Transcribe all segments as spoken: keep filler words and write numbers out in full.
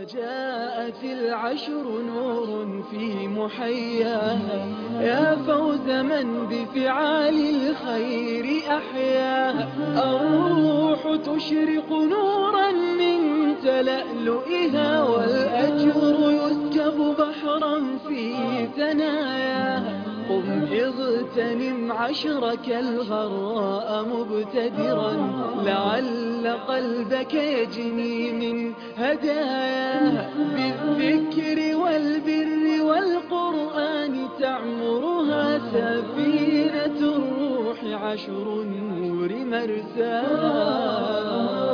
وجاءت العشر نور في محياها، يا فوز من بفعال الخير أحياها. الروح تشرق نورا من تلألؤها، والأجر يسكب بحرا في ثناياها. قم اغتنم عشرك الغراء مبتدرا، لعل قلبك يجني من هداياها. بالذكر والبر والقرآن تعمرها، سفينة الروح عشر النور مرساها.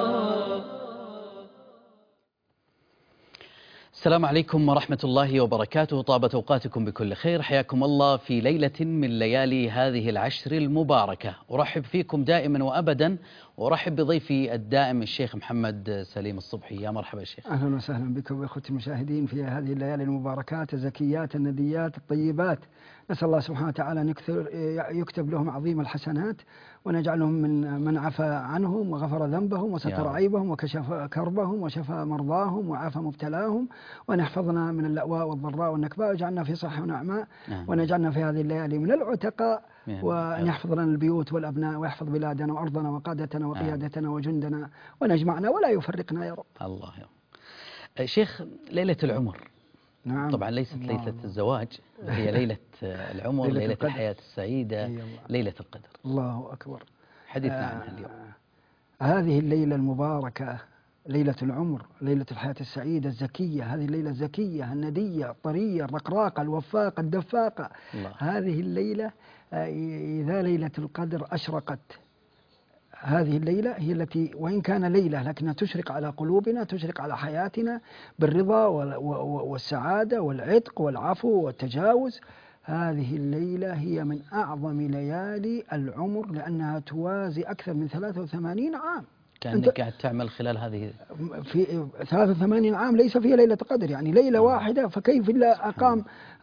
السلام عليكم ورحمة الله وبركاته. طابت أوقاتكم بكل خير، حياكم الله في ليلة من ليالي هذه العشر المباركة. أرحب فيكم دائما وأبدا، وأرحب بضيفي الدائم الشيخ محمد سليم الصبحي. يا مرحبا شيخ. أهلا وسهلا بكم وإخوتي المشاهدين في هذه الليالي المباركات الزكيات النديات الطيبات. نسأل الله سبحانه وتعالى أن يكتب لهم عظيم الحسنات، ونجعلهم من من عفى عنهم وغفر ذنبهم وستر عيبهم وكشف كربهم وشفى مرضاهم وعافى مبتلاهم، وأن يحفظنا من اللأواء والضراء والنكباء، ويجعلنا في صحة ونعماء، ونجعلنا في هذه الليالي من العتقاء، وأن يحفظ لنا البيوت والأبناء، ويحفظ بلادنا وأرضنا وقادتنا وقيادتنا وجندنا، ونجمعنا ولا يفرقنا يا رب. الله يا رب. شيخ، ليلة العمر نعم. طبعا ليست الله ليلة الله. الزواج، هي ليلة العمر، ليلة, ليلة الحياة السعيدة، أيوة. ليلة القدر. الله أكبر. حديثنا آه عنها اليوم. هذه الليلة المباركة، ليلة العمر، ليلة الحياة السعيدة الزكية، هذه الليلة الزكية الندية الطرية الرقراقة الوفاقة الدفاقة. الله. هذه الليلة إذا ليلة القدر أشرقت، هذه الليلة هي التي وإن كان ليلة لكنها تشرق على قلوبنا، تشرق على حياتنا بالرضا والسعادة والعتق والعفو والتجاوز. هذه الليلة هي من أعظم ليالي العمر، لأنها توازي أكثر من ثلاثة وثمانين عام. كأنك قاعد تعمل خلال هذه في ثلاثة وثمانين عام ليس فيها ليلة قدر، يعني ليلة واحدة، فكيف إلا أقام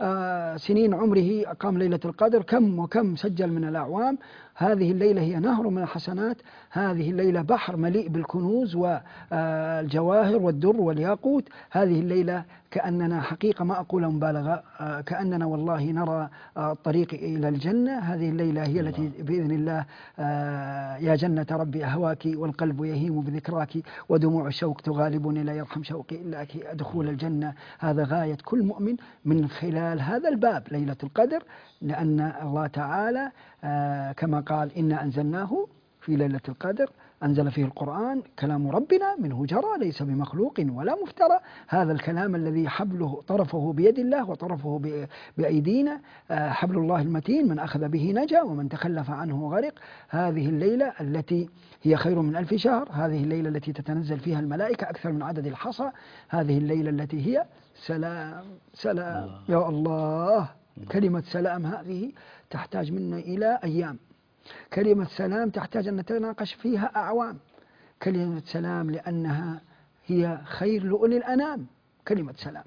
آه سنين عمره أقام ليلة القدر، كم وكم سجل من الأعوام. هذه الليلة هي نهر من الحسنات، هذه الليلة بحر مليء بالكنوز والجواهر والدر والياقوت. هذه الليلة كأننا حقيقة ما أقول مبالغة، آه كأننا والله نرى آه الطريق إلى الجنة. هذه الليلة هي الله. التي بإذن الله آه يا جنة ربي أهواك والقلب يهيم بذكراك، ودموع الشوق تغالبني لا يرحم شوقي إلاك. دخول الجنة هذا غاية كل مؤمن من خلال هذا الباب ليلة القدر، لأن الله تعالى آه كما قال إنا أنزلناه في ليلة القدر، أنزل فيه القرآن كلام ربنا منه جرى ليس بمخلوق ولا مفترى. هذا الكلام الذي حبله طرفه بيد الله وطرفه بأيدينا، آه حبل الله المتين، من أخذ به نجا ومن تخلف عنه غرق. هذه الليلة التي هي خير من ألف شهر، هذه الليلة التي تتنزل فيها الملائكة أكثر من عدد الحصى، هذه الليلة التي هي سلام سلام الله. يا الله، كلمة سلام هذه تحتاج منا إلى أيام، كلمة سلام تحتاج أن نتناقش فيها أعوام، كلمة سلام لأنها هي خير لأولي الأنام. كلمة سلام،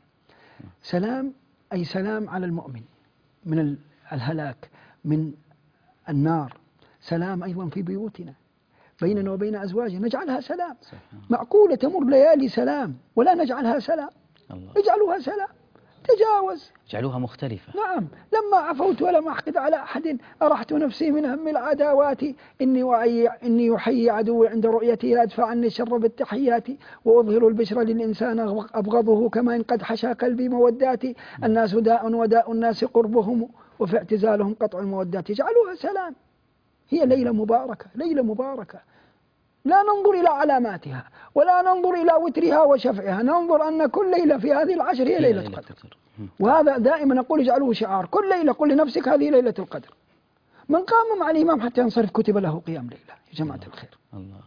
سلام أي سلام على المؤمن من الهلاك من النار، سلام أيضا في بيوتنا بيننا وبين أزواجنا نجعلها سلام. معقولة تمر ليالي سلام ولا نجعلها سلام؟ الله. اجعلوها سلام، تجاوز، جعلوها مختلفة. نعم. لما عفوت ولم أحقد على أحد أرحت نفسي من هم العداوات، إني وعي إني يحيي عدوي عند رؤيتي لا أدفع عني الشر بالتحيات، وأظهر البشر للإنسان أبغضه كما إن قد حشى قلبي موداتي. الناس داء وداء الناس قربهم، وفي اعتزالهم قطع المودات. جعلوها سلام. هي ليلة مباركة، ليلة مباركة، لا ننظر إلى علاماتها ولا ننظر إلى وترها وشفعها، ننظر أن كل ليلة في هذه العشر هي ليلة قدر. وهذا دائما أقول اجعلوه شعار، كل ليلة قل لنفسك هذه ليلة القدر. من قام مع الإمام حتى ينصرف كتب له قيام ليلة يا جماعة الخير. الله.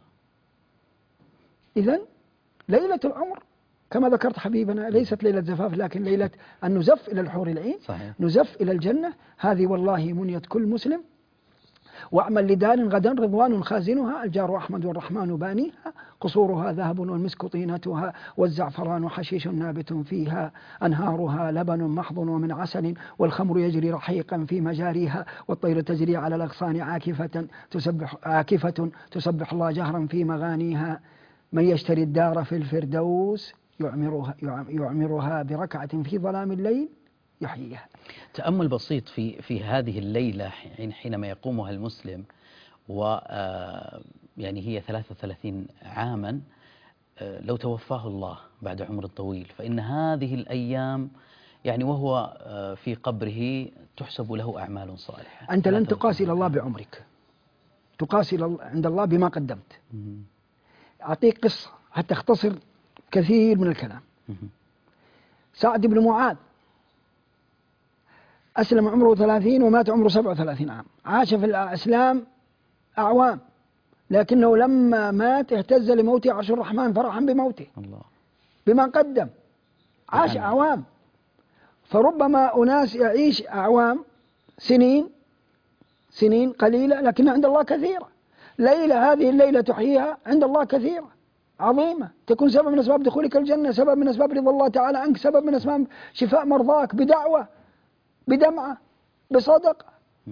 إذن ليلة العمر كما ذكرت حبيبنا ليست ليلة زفاف، لكن ليلة أن نزف إلى الحور العين. صحيح. نزف إلى الجنة. هذه والله منية كل مسلم. واعمل لدار غدا رضوان خازنها، الجار أحمد والرحمن بانيها، قصورها ذهب والمسك طينتها، والزعفران حشيش نابت فيها، أنهارها لبن محض ومن عسل، والخمر يجري رحيقا في مجاريها، والطير تجري على الأغصان عاكفة تسبح, عاكفة تسبح الله جهرا في مغانيها. من يشتري الدار في الفردوس يعمرها, يعمرها بركعة في ظلام الليل يحييها. تأمل بسيط في في هذه الليلة حينما يقومها المسلم، و يعني هي ثلاثة وثلاثين عاما، لو توفاه الله بعد عمر طويل، فإن هذه الأيام يعني وهو في قبره تحسب له أعمال صالحة. أنت لن تقاسي إلى الله بعمرك، تقاسي عند الله بما قدمت. أعطيك قصة حتى أختصر كثير من الكلام. سعد بن معاذ أسلم عمره ثلاثين ومات عمره سبعة وثلاثين عام، عاش في الإسلام أعوام، لكنه لما مات اهتز لموته عرش الرحمن فرحا بموته الله بما قدم، عاش يعني. أعوام. فربما أناس يعيش أعوام سنين سنين قليلة لكن عند الله كثيرة. ليلة هذه الليلة تحييها عند الله كثيرة عظيمة، تكون سبب من أسباب دخولك الجنة، سبب من أسباب رضا الله تعالى عنك، سبب من أسباب شفاء مرضاك، بدعوة، بدمعة، بصدقة،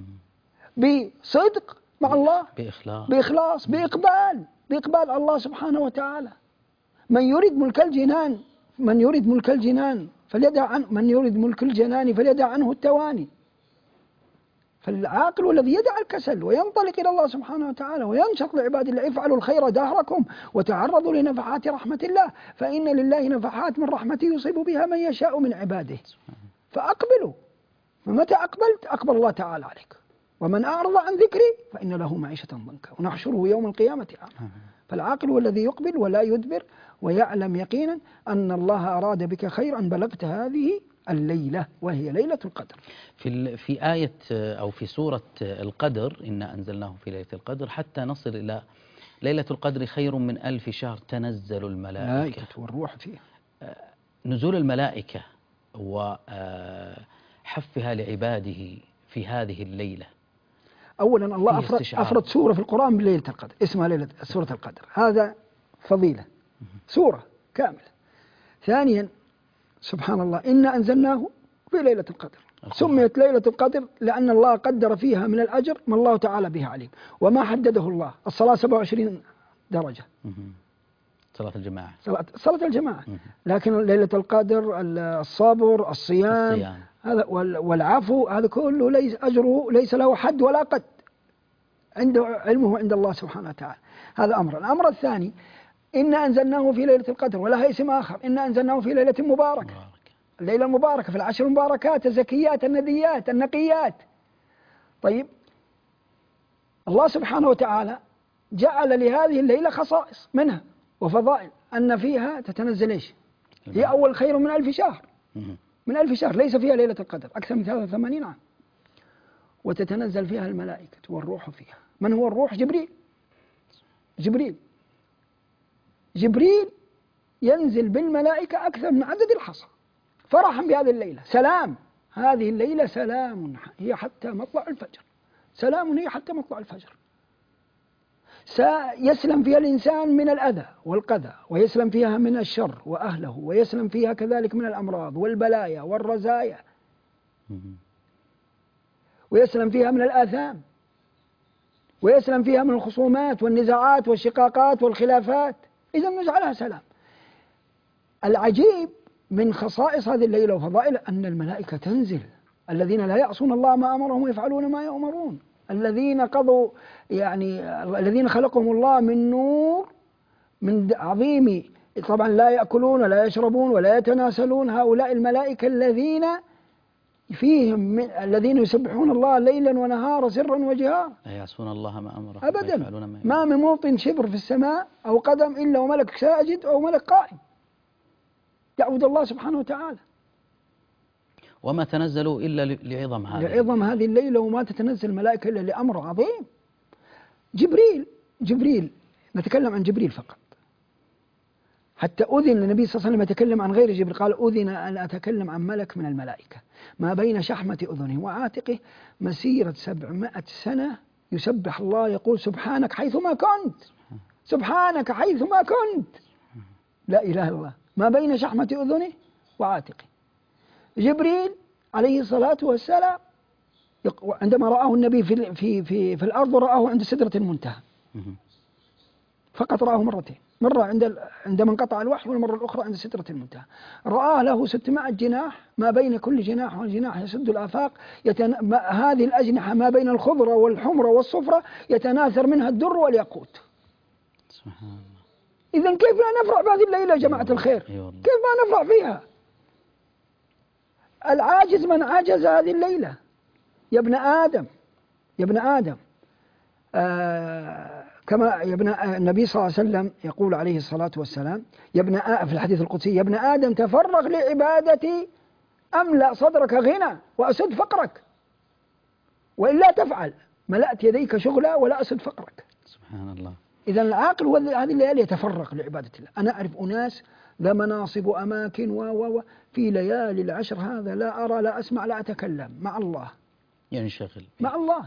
بصدق مع الله، بإخلاص بإخلاص بإقبال بإقبال على الله سبحانه وتعالى. من يريد ملك الجنان من يريد ملك الجنان فليدع عنه من يريد ملك الجنان فليدع عنه التواني. فالعاقل الذي يدع الكسل وينطلق إلى الله سبحانه وتعالى وينشط لعباد الله. افعلوا الخير دهركم وتعرضوا لنفحات رحمة الله، فإن لله نفحات من رحمته يصيب بها من يشاء من عباده. فأقبلوا، فمتى أقبلت أقبل الله تعالى عليك. ومن أعرض عن ذكري فإن له معيشة ضنكا ونحشره يوم القيامة أعمى. فالعاقل هو الذي يقبل ولا يدبر ويعلم يقينا أن الله أراد بك خيرا بلغت هذه الليلة وهي ليلة القدر. في في آية أو في سورة القدر إنا أنزلناه في ليلة القدر حتى نصل إلى ليلة القدر خير من ألف شهر تنزل الملائكة والروح فيها. نزول الملائكة وحفها لعباده في هذه الليلة. أولا الله أفرد, أفرد سورة في القرآن بليلة القدر اسمها ليلة سورة القدر، هذا فضيلة، سورة كاملة. ثانيا سبحان الله إنا أنزلناه في ليلة القدر، سميت ليلة القدر لأن الله قدر فيها من الأجر ما الله تعالى به عليم وما حدده الله. الصلاة سبعة وعشرين درجة، صلاة الجماعة، صلاة, صلاة الجماعة، لكن ليلة القدر الصبر، الصيام, الصيام. هذا والعفو، هذا كله ليس أجره ليس له حد ولا قد، عنده علمه عند الله سبحانه وتعالى. هذا أمر. الأمر الثاني إنا أنزلناه في ليلة القدر ولها اسم آخر، إنا أنزلناه في ليلة مباركة، الليلة المباركة في العشر المباركات الزكيات النديات النقيات. طيب الله سبحانه وتعالى جعل لهذه الليلة خصائص منها وفضائل، أن فيها تتنزل إيش؟ هي أول خير من ألف شهر، من ألف شهر ليس فيها ليلة القدر أكثر من ثلاثة وثمانين عام، وتتنزل فيها الملائكة والروح فيها. من هو الروح؟ جبريل. جبريل جبريل ينزل بالملائكة أكثر من عدد الحصى فرحا بهذه الليلة. سلام، هذه الليلة سلام هي حتى مطلع الفجر، سلام هي حتى مطلع الفجر. سيسلم فيها الإنسان من الأذى والقذى، ويسلم فيها من الشر وأهله، ويسلم فيها كذلك من الأمراض والبلايا والرزايا، ويسلم فيها من الآثام، ويسلم فيها من الخصومات والنزاعات والشقاقات والخلافات. إذا نجعلها سلام. العجيب من خصائص هذه الليلة وفضائل أن الملائكة تنزل، الذين لا يعصون الله ما أمرهم ويفعلون ما يؤمرون، الذين قضوا يعني الذين خلقهم الله من نور من عظيم، طبعا لا يأكلون ولا يشربون ولا يتناسلون. هؤلاء الملائكة الذين فيهم من الذين يسبحون الله ليلا ونهارا سرا وجهارا، لا يعصون الله ما أمرهم أبدا. ما, ما من موطن شبر في السماء أو قدم إلا وملك ساجد أو ملك قائم يعبد الله سبحانه وتعالى. وما تنزلوا إلا لعظم هذه لعظم هذه الليلة، وما تتنزل الملائكة إلا لأمر عظيم. جبريل جبريل نتكلم عن جبريل فقط، حتى أذن النبي صلى الله عليه وسلم يتكلم عن غير جبريل، قال أذن أن أتكلم عن ملك من الملائكة ما بين شحمة أذنه وعاتقه مسيرة سبعمائة سنة يسبح الله، يقول سبحانك حيثما كنت، سبحانك حيثما كنت، لا إله إلا الله، ما بين شحمة أذنه وعاتقه. جبريل عليه الصلاة والسلام عندما رآه النبي في في في, في الأرض رآه عند سدرة المنتهى، فقط رآه مرتين مرة عند عندما انقطع الوحي، والمرة الأخرى عند سدرة المنتهى. رآه له ستمائة جناح، ما بين كل جناح والجناح يسد الآفاق. يتن... ما... هذه الأجنحة ما بين الخضرة والحمرة والصفرة يتناثر منها الدر والياقوت. سبحان الله. إذن كيف لا نفرح بهذه الليلة يا جماعة الخير؟ كيف ما نفرح فيها؟ العاجز من عجز هذه الليلة. يا ابن آدم يا ابن آدم آه كما يا ابن النبي صلى الله عليه وسلم يقول عليه الصلاة والسلام يا ابن آدم في الحديث القدسي: يا ابن آدم تفرغ لعبادتي أملأ صدرك غنى وأسد فقرك، وإلا تفعل ملأت يديك شغلا ولا أسد فقرك. سبحان الله. إذا العاقل هو هذه الليالي يتفرغ لعبادة الله. أنا أعرف أناس ذا مناصب وأماكن و و في ليالي العشر هذا لا أرى لا أسمع لا أتكلم مع الله، ينشغل مع الله.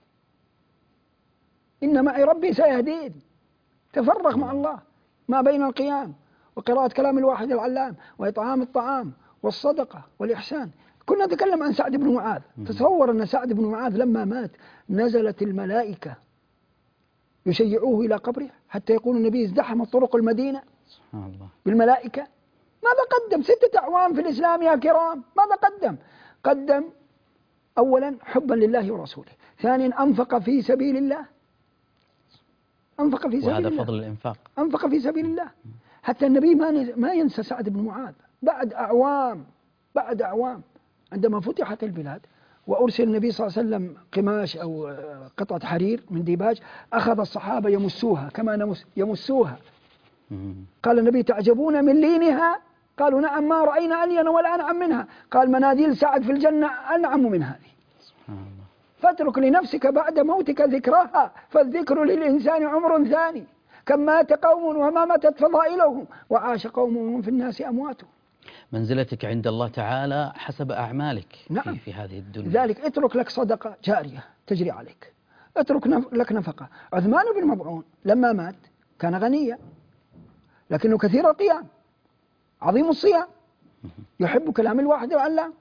إن معي ربي سيهدين. تفرغ مع الله ما بين القيام وقراءة كلام الواحد العلام وإطعام الطعام والصدقة والإحسان. كنا نتكلم عن سعد بن معاذ. تصور أن سعد بن معاذ لما مات نزلت الملائكة يشيعوه إلى قبره، حتى يقول النبي: ازدحمت طرق المدينة سبحان الله بالملائكة. ماذا قدم؟ ستة أعوام في الإسلام يا كرام. ماذا قدم؟ قدم أولا حبا لله ورسوله، ثانيا أنفق في سبيل الله، أنفق في سبيل وهذا الله. فضل الإنفاق. أنفق في سبيل الله. حتى النبي ما ما ينسى سعد بن معاذ بعد أعوام بعد أعوام عندما فتحت البلاد وأرسل النبي صلى الله عليه وسلم قماش أو قطعة حرير من ديباج، أخذ الصحابة يمسوها كما نمس يمسوها. قال النبي: تعجبون من لينها؟ قالوا: نعم، ما رأينا ألين ولا أنعم منها. قال: مناديل سعد في الجنة أنعم من هذه. سبحان الله. فاترك لنفسك بعد موتك ذكرها، فالذكر للإنسان عمر ثاني. كم مات قوم وما ماتت فضائلهم، وعاش قوم وهم في الناس أموات. منزلتك عند الله تعالى حسب أعمالك. نعم. في, في هذه الدنيا. لذلك اترك لك صدقة جارية تجري عليك، اترك نف... لك نفقة. عثمان بن مظعون لما مات كان غنيا، لكنه كثير القيام، عظيم الصيام، يحب كلام الواحد العلام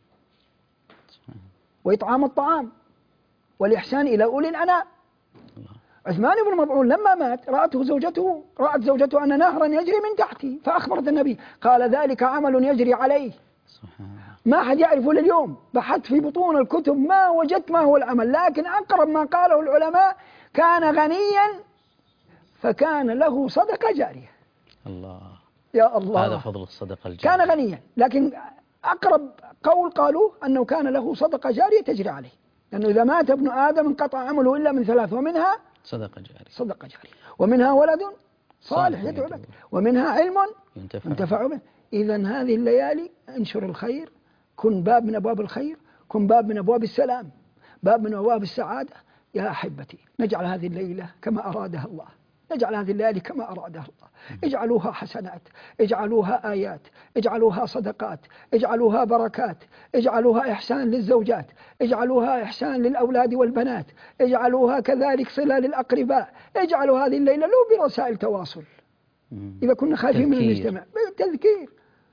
وإطعام الطعام والإحسان إلى أولي الأنام. عثمان بن مظعون لما مات رأته زوجته رأت زوجته أن نهرا يجري من تحته، فأخبرت النبي، قال: ذلك عمل يجري عليه. سبحان الله. ما أحد يعرفه لليوم. بحثت في بطون الكتب ما وجدت ما هو العمل، لكن أقرب ما قاله العلماء: كان غنيا فكان له صدقة جارية. الله. يا الله، هذا فضل الصدقة الجارية. كان غنيا، لكن أقرب قول قالوا أنه كان له صدقة جارية تجري عليه، لأنه إذا مات ابن آدم انقطع عمله إلا من ثلاث، ومنها صدقة جارية صدقة جارية، ومنها ولد صالح يدعو له، ومنها علم ينتفع, ينتفع به. إذا هذه الليالي انشر الخير، كن باب من أبواب الخير، كن باب من أبواب السلام، باب من أبواب السعادة. يا أحبتي، نجعل هذه الليلة كما أرادها الله، نجعل هذه الليالي كما أرادها الله. اجعلوها حسنات، اجعلوها آيات، اجعلوها صدقات، اجعلوها بركات، اجعلوها إحسان للزوجات، اجعلوها إحسان للأولاد والبنات، اجعلوها كذلك صلة للأقرباء. اجعلوا هذه الليلة لو برسائل تواصل إذا كنا خايفين من المجتمع، بالتذكير.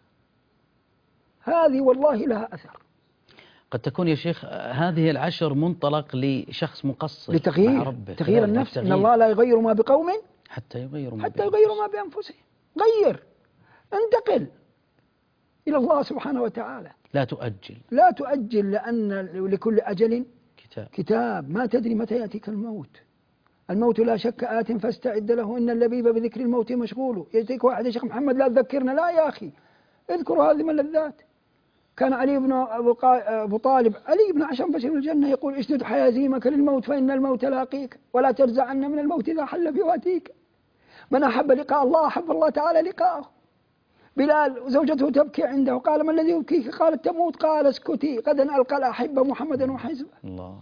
هذه والله لها أثر. قد تكون يا شيخ هذه العشر منطلق لشخص مقصر لتغيير مع ربه، تغيير النفس. إن الله لا يغير ما بقوم حتى يغيروا ما حتى يغيروا ما بأنفسهم. غير، انتقل إلى الله سبحانه وتعالى. لا تؤجل، لا تؤجل، لأن لكل أجل كتاب. كتاب. ما تدري متى يأتيك الموت. الموت لا شك آت فاستعد له، إن اللبيب بذكر الموت مشغول. يأتيك واحد: يا شيخ محمد لا تذكرنا. لا يا أخي، اذكروا هذه من اللذات. كان علي بن أبو طالب علي بن عشان بشر الجنة يقول: اشدد حيازيمك للموت فإن الموت لاقيك، ولا ترزعن من الموت إذا حل بواديك. من أحب لقاء الله أحب الله تعالى لقاءه. بلال زوجته تبكي عنده، قال: ما الذي يبكيك؟ قالت: تموت. قال: اسكتي، غدا ألقى الأحبة محمدا وحزبه. الله.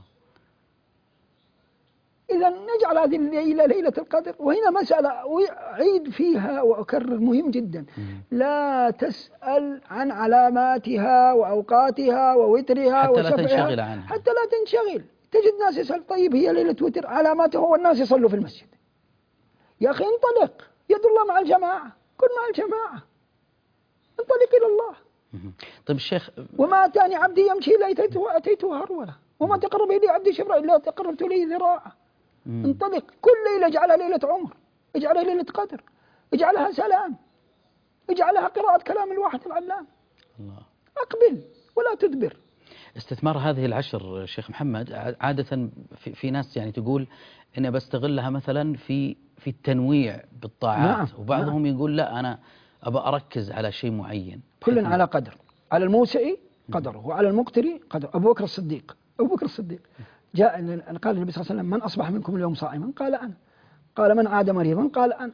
إذا نجعل هذه الليلة ليلة القدر. وهنا مسألة أعيد فيها وأكرر مهم جدا: لا تسأل عن علاماتها وأوقاتها ووترها حتى وشفعها، لا تنشغل عنها، حتى لا تنشغل. تجد ناس يسأل: طيب هي ليلة وتر علاماتها والناس يصلوا في المسجد. يا أخي انطلق، يد الله مع الجماعة، كن مع الجماعة، انطلق إلى الله. طيب الشيخ، وما أتاني عبدي يمشي إلا أتيته هرولة، وما تقرب إلي عبدي شبرا إلا تقربت إليه ذراعا. انطلق، كل ليلة اجعلها ليلة عمر، اجعلها ليلة قدر. اجعلها سلام، اجعلها قراءة كلام الواحد العلام. الله. أقبل ولا تدبر. استثمار هذه العشر شيخ محمد عادة في, في ناس يعني تقول إني بستغلها مثلا في في التنويع بالطاعات. نعم. وبعضهم نعم. يقول لا أنا أبى أركز على شيء معين. كل على قدر، على الموسع قدره وعلى المقتر قدر. أبو بكر الصديق أبو بكر الصديق جاء قال النبي صلى الله عليه وسلم: من أصبح منكم اليوم صائما؟ قال أنا. قال: من عاد مريضا؟ قال أنا.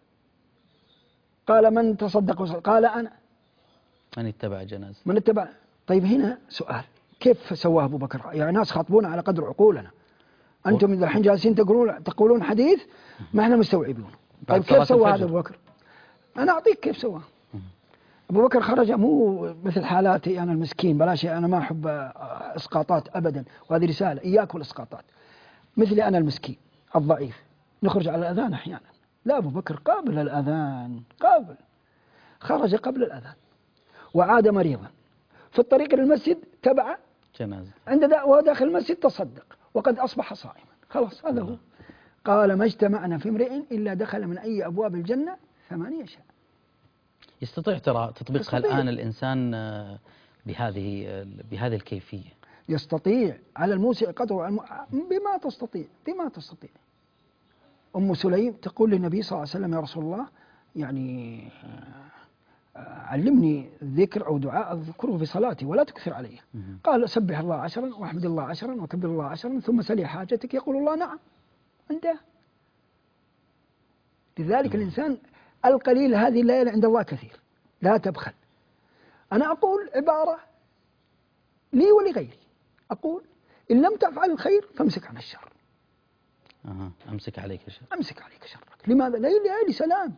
قال: من تصدق؟ قال أنا. من اتبع جنازة؟ من اتبع. طيب هنا سؤال، كيف سواه أبو بكر؟ يعني ناس خاطبونا على قدر عقولنا، أنتم إذا الحين جالسين تقولون تقولون حديث ما احنا مستوعبونه. طيب كيف سوى هذا أبو بكر؟ أنا أعطيك كيف سواه. أبو بكر خرج مو مثل حالاتي أنا المسكين، بلا شيء، أنا ما أحب إسقاطات أبدا، وهذه رسالة إياك والإسقاطات. مثلي أنا المسكين الضعيف نخرج على الأذان أحيانا. لا، أبو بكر قابل الأذان، قابل، خرج قبل الأذان وعاد مريضا، في الطريق للمسجد تبع جنازة، عند وهو داخل المسجد تصدق وقد أصبح صائما. خلاص هذا هو. قال: ما اجتمعنا في امرئ إلا دخل من أي أبواب الجنة ثمانية شاء. يستطيع ترى تطبيقها يستطيع. الآن الإنسان بهذه بهذه الكيفية. يستطيع على الموسع قدره بما تستطيع بما تستطيع. أم سليم تقول للنبي صلى الله عليه وسلم: يا رسول الله، يعني علمني ذكر أو دعاء أذكره في صلاتي ولا تكثر عليه. قال: سبح الله عشرا واحمد الله عشرا وكبر الله عشرا ثم سلي حاجتك. يقول الله: نعم. انتهى. لذلك الإنسان القليل هذه الليلة عند الله كثير، لا تبخل. أنا أقول عبارة لي ولغيري، أقول: إن لم تفعل الخير فامسك عن الشر. أه. أمسك عليك شر. أمسك عليك شرك. لماذا؟ ليلي سلام،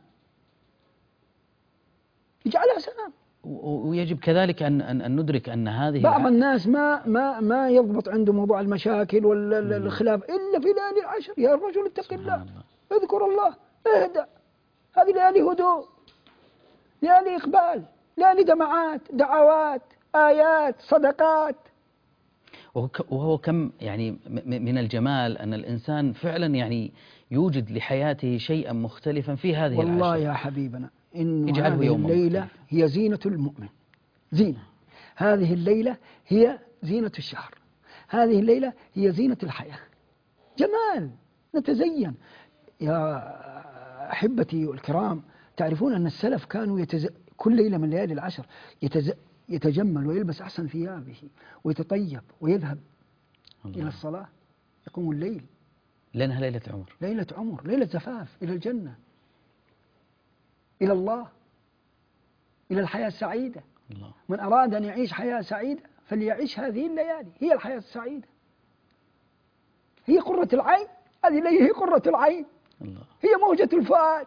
اجعلها سلام. ويجب كذلك أن أن ندرك أن هذه بعض الناس ما ما ما يضبط عنده موضوع المشاكل والخلاف إلا في ليالي العشر. يا رجل اتق الله. الله، اذكر الله، اهدأ. هذه ليالي هدوء، ليالي إقبال، ليالي دمعات، دعوات، آيات، صدقات. وهو كم يعني من الجمال أن الإنسان فعلا يعني يوجد لحياته شيئا مختلفا في هذه العشر. والله يا حبيبنا إن هذه الليلة مختلف. هي زينة المؤمن، زينة. هذه الليلة هي زينة الشهر، هذه الليلة هي زينة الحياة، جمال، نتزين. يا أحبتي الكرام، تعرفون أن السلف كانوا يتز... كل ليلة من ليالي العشر يتز... يتجمل ويلبس أحسن ثيابه ويتطيب ويذهب الله. إلى الصلاة، يقوم الليل، لأنها ليلة عمر، ليلة عمر، ليلة زفاف إلى الجنة، إلى الله، إلى الحياة السعيدة. الله. من أراد أن يعيش حياة سعيدة فليعيش هذه الليالي، هي الحياة السعيدة، هي قرة العين. هذه الليلة هي قرة العين. الله. هي موجة الفؤاد.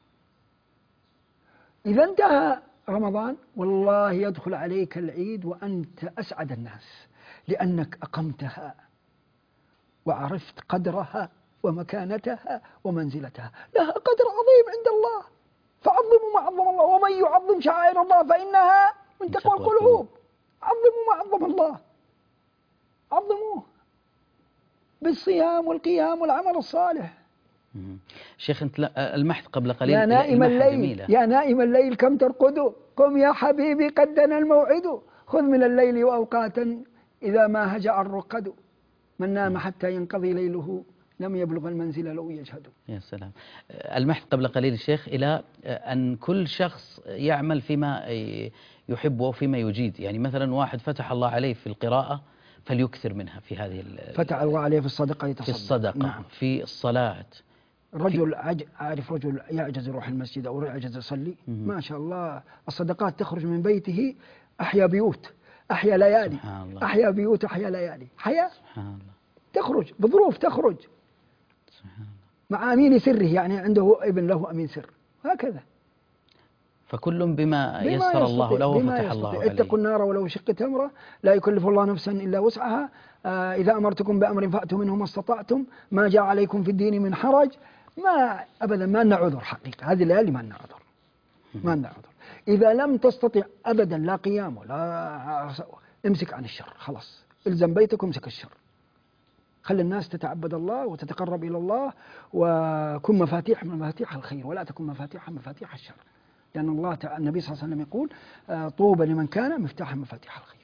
إذا انتهى رمضان والله يدخل عليك العيد وأنت أسعد الناس، لأنك أقمتها وعرفت قدرها ومكانتها ومنزلتها. لها قدر عظيم عند الله، فعظموا ما عظم الله، ومن يعظم شعائر الله فإنها من تقوى القلوب. عظموا ما عظم الله، عظموه بالصيام والقيام والعمل الصالح. شيخ أنت المحث قبل قليل يا نائم الليل، يا نائم الليل كم ترقد، قم يا حبيبي قد دنا الموعد، خذ من الليل وأوقاتا إذا ما هجع الرقد، من نام حتى ينقضي ليله لم يبلغ المنزل لو يجهد. يا سلام. المحث قبل قليل الشيخ إلى أن كل شخص يعمل فيما يحب وفيما يجيد. يعني مثلا واحد فتح الله عليه في القراءة فليكثر منها في هذه، فتح الله عليه في الصدقة يتصدق، في الصدقة. نعم. في الصلاة. رجل عج... أعرف رجل يعجز يروح المسجد أو يعجز يصلي، ما شاء الله الصدقات تخرج من بيته، أحيا بيوت، أحيا ليالي، أحيا بيوت، أحيا ليالي، حياة تخرج بظروف، تخرج سبحان الله. مع أمين سره، يعني عنده ابن له أمين سر، هكذا. فكل بما يسر الله له وفتح الله عليه. اتقوا النار ولو شق تمرة، لا يكلف الله نفسا إلا وسعها، آه إذا أمرتكم بأمر فأتوا منه ما استطعتم، ما جاء عليكم في الدين من حرج. ما أبدا ما لنا عذر حقيقة، هذه الليالي ما لنا عذر، ما لنا عذر. إذا لم تستطع أبدا لا قيام ولا امسك عن الشر، خلاص الزم بيتك وامسك الشر. خلي الناس تتعبد الله وتتقرب إلى الله، وكن مفاتيح من مفاتيح الخير ولا تكن مفاتيح مفاتيح الشر، لأن الله تعالى النبي صلى الله عليه وسلم يقول طوبى لمن كان مفتاحا مفاتيح الخير.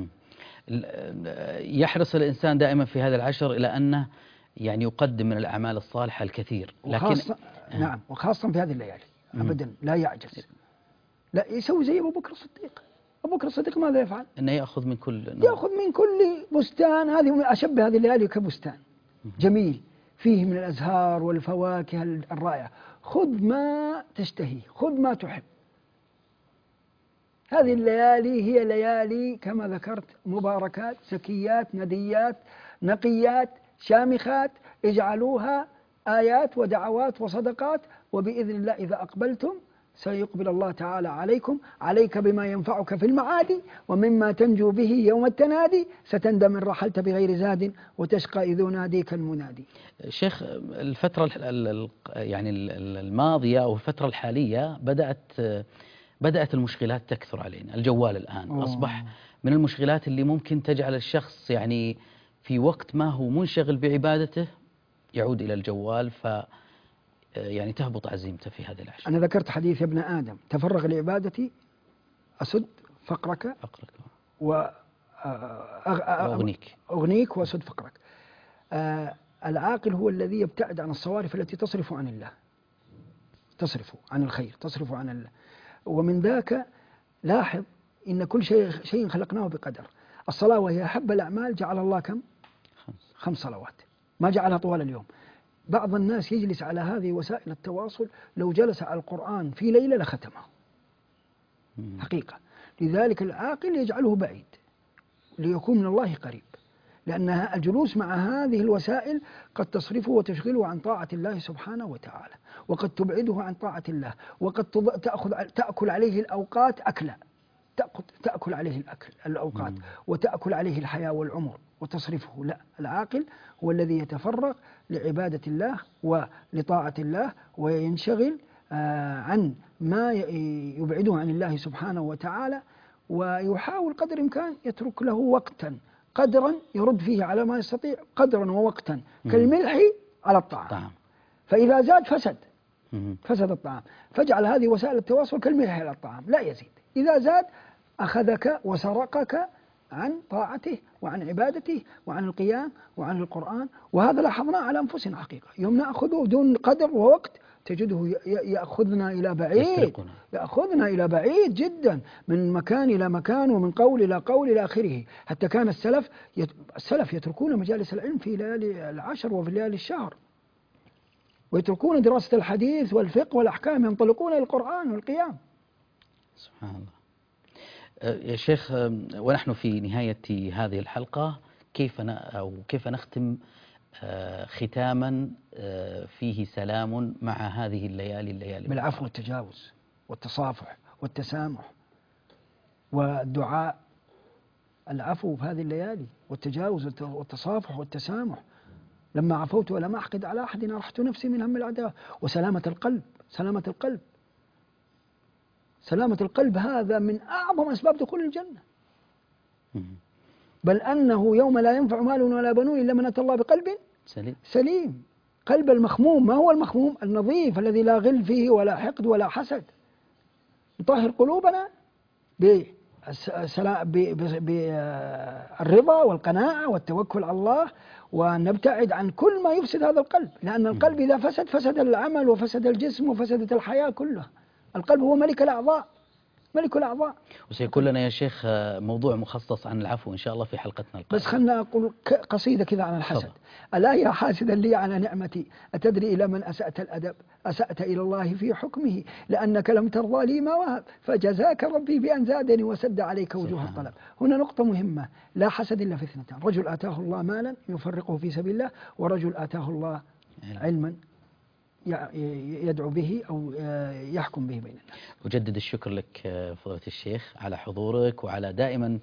يحرص الإنسان دائما في هذا العشر إلى أنه يعني يقدم من الأعمال الصالحة الكثير، لكن وخاصة آه. نعم وخاصة في هذه الليالي أبدا لا يعجز، لا يسوي زي أبو بكر الصديق. أبو بكر الصديق ماذا يفعل؟ أنه يأخذ من كل نوع. يأخذ من كل بستان، هذه أشبه هذه الليالي كبستان جميل فيه من الأزهار والفواكه الرائعة، خذ ما تشتهي، خذ ما تحب. هذه الليالي هي ليالي كما ذكرت مباركات زكيات نديات نقيات شامخات، اجعلوها آيات ودعوات وصدقات، وبإذن الله إذا أقبلتم سيقبل الله تعالى عليكم، عليك بما ينفعك في المعادي ومما تنجو به يوم التنادي، ستندم إن رحلت بغير زاد وتشقى إذ ناديك المنادي. شيخ، الفترة يعني الماضية أو الفترة الحالية بدأت بدأت المشغلات تكثر علينا. الجوال الآن أوه. أصبح من المشغلات اللي ممكن تجعل الشخص يعني في وقت ما هو منشغل بعبادته يعود إلى الجوال، ف يعني تهبط عزيمته في هذا العشر. أنا ذكرت حديث يا ابن آدم تفرغ لعبادتي أسد فقرك فقرك وأغنيك أغنيك وأسد فقرك. آه العاقل هو الذي يبتعد عن الصوارف التي تصرف عن الله، تصرف عن الخير، تصرف عن الله. ومن ذاك لاحظ إن كل شيء شيء خلقناه بقدر. الصلاة وهي أحب الأعمال جعل الله كم؟ خمس, خمس صلوات، ما جعلها طوال اليوم. بعض الناس يجلس على هذه وسائل التواصل، لو جلس على القرآن في ليلة لختمه حقيقة. لذلك العاقل يجعله بعيد ليكون من الله قريب، لأن الجلوس مع هذه الوسائل قد تصرفه وتشغله عن طاعة الله سبحانه وتعالى، وقد تبعده عن طاعة الله، وقد تأخذ تأكل عليه الأوقات أكلا، تأكل عليه الأكل الأوقات وتأكل عليه الحياة والعمر وتصرفه. لا، العاقل هو الذي يتفرغ لعبادة الله ولطاعة الله وينشغل عن ما يبعده عن الله سبحانه وتعالى، ويحاول قدر الإمكان يترك له وقتا قدرا يرد فيه على ما يستطيع، قدرا ووقتا كالملح على الطعام، فإذا زاد فسد فسد الطعام. فاجعل هذه وسائل التواصل كالملح على الطعام لا يزيد، إذا زاد أخذك وسرقك عن طاعته وعن عبادته وعن القيام وعن القرآن. وهذا لاحظناه على أنفسنا حقيقة، يوم نأخذه دون قدر ووقت تجده يأخذنا إلى بعيد، يأخذنا إلى بعيد جدا، من مكان إلى مكان ومن قول إلى قول إلى آخره. حتى كان السلف السلف يتركون مجالس العلم في ليالي العشر وفي ليالي الشهر، ويتركون دراسة الحديث والفقه والأحكام، ينطلقون إلى القرآن والقيام. سبحان الله. يا شيخ، ونحن في نهاية هذه الحلقة كيف أو كيف نختم ختاما فيه سلام مع هذه الليالي الليالي بالعفو والتجاوز والتصافح والتسامح والدعاء. العفو في هذه الليالي والتجاوز والتصافح والتسامح. لما عفوت ولم أحقد على أحد أرحت نفسي من هم العداوة. وسلامة القلب، سلامة القلب سلامة القلب هذا من أعظم أسباب دخول الجنة، بل أنه يوم لا ينفع مال ولا بنون إلا من أتى الله بقلب سليم. سليم. قلب المخموم، ما هو المخموم؟ النظيف الذي لا غل فيه ولا حقد ولا حسد. نطهر قلوبنا بالرضا والقناعة والتوكل على الله، ونبتعد عن كل ما يفسد هذا القلب، لأن القلب إذا فسد فسد العمل وفسد الجسم وفسدت الحياة كلها. القلب هو ملك الأعضاء، ملك الأعضاء. وسيكون لنا يا شيخ موضوع مخصص عن العفو إن شاء الله في حلقتنا القادمة. بس خلنا أقول قصيدة كذا عن الحسد. ألا يا حاسدا لي على نعمتي أتدري إلى من أسأت الأدب؟ أسأت إلى الله في حكمه لأنك لم ترضى لي ما وهب، فجزاك ربي بأن زادني وسد عليك وجوه الطلب. هنا نقطة مهمة، لا حسد إلا في اثنتان: رجل آتاه الله مالا يفرقه في سبيل الله، ورجل آتاه الله علما يدعو به أو يحكم به بين الناس. أجدد الشكر لك فضيلة الشيخ على حضورك وعلى دائما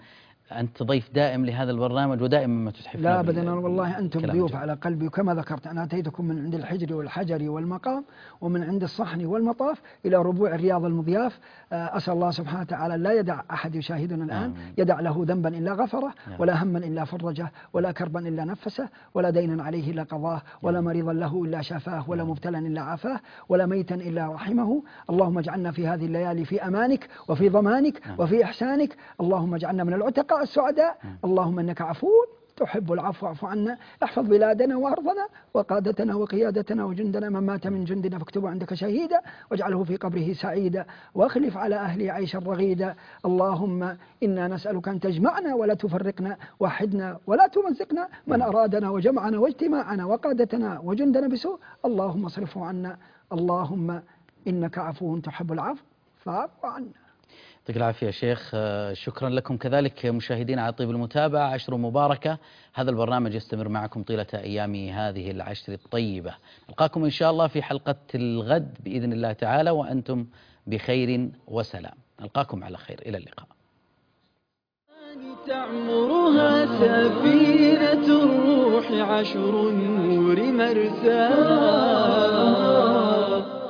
أنت ضيف دائم لهذا البرنامج ودائما ما تتحفنا. لا أبدا والله أنتم ضيوف على قلبي، وكما ذكرت أنا أتيتكم من عند الحجر والحجر والمقام، ومن عند الصحن والمطاف إلى ربوع الرياض المضياف. أسأل الله سبحانه وتعالى لا يدع أحد يشاهدنا الآن آمين. يدع له ذنبا إلا غفره، ولا هما إلا فرجه، ولا كربا إلا نفسه، ولا دينا عليه إلا قضاه، ولا مريضا له إلا شفاه، ولا مبتلا إلا عافاه، ولا ميتا إلا رحمه. اللهم اجعلنا في هذه الليالي في أمانك وفي ضمانك وفي إحسانك. اللهم اجعلنا من العتقاء السعداء. اللهم إنك عفو تحب العفو واعف عنا. احفظ بلادنا وأرضنا وقادتنا وقيادتنا وجندنا، من مات من جندنا فاكتبه عندك شهيدا، واجعله في قبره سعيدا، واخلف على أهله عيشا رغيدا. اللهم إنا نسألك أن تجمعنا ولا تفرقنا، وحدنا ولا تمزقنا، من أرادنا وجمعنا واجتماعنا وقادتنا وجندنا بسوء اللهم اصرفه عنا. اللهم إنك عفو تحب العفو فاعف عنا. يعطيك العافية يا شيخ. شكرا لكم كذلك مشاهدينا على طيب المتابعة. عشر مباركة، هذا البرنامج يستمر معكم طيلة أيام هذه العشر الطيبة. نلقاكم إن شاء الله في حلقة الغد بإذن الله تعالى وأنتم بخير وسلام. نلقاكم على خير، إلى اللقاء. تعمرها سفينة الروح عشر النور مرساها.